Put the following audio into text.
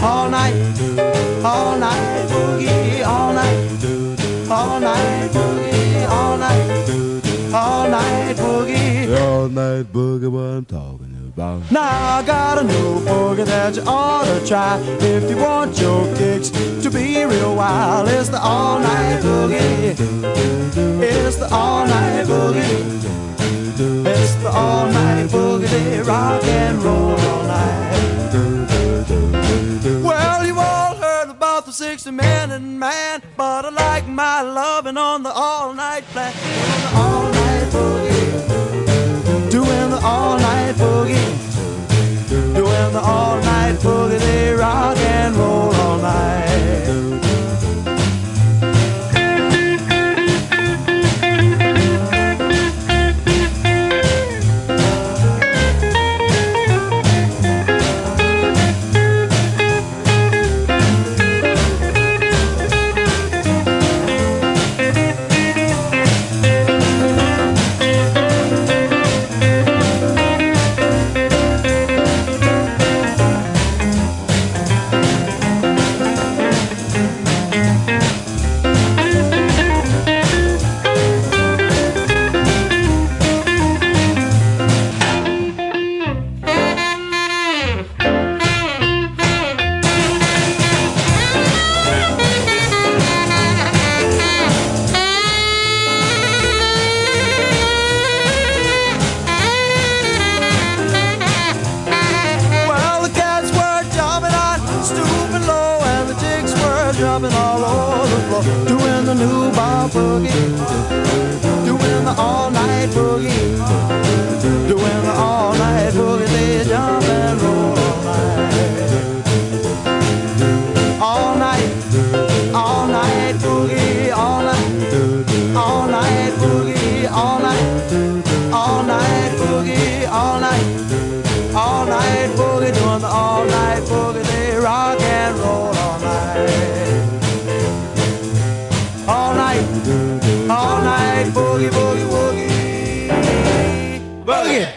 all night, all night boogie, all night, all night boogie, all night, all night boogie, all night boogie. What I'm talking about. Now I got a new boogie that you ought to try if you want your kicks to be real wild. It's the all night boogie. It's the all night boogie. It's the all night boogie. They rock and roll all night. Well, you all heard about the 60-minute man, but I like my loving on the all night plan. Doing the all night boogie. Doing the all night boogie. Doing the all night boogie. They rock and roll all night. Jumping all over the floor, doing the new bar boogie, doing the all night boogie, doing the all night boogie. They jump and roll all night, all night boogie, all night, all night boogie, all night, all night boogie, all night, all night boogie, doing the all night boogie. They rock and roll all night. All night, boogie, boogie, boogie, boogie.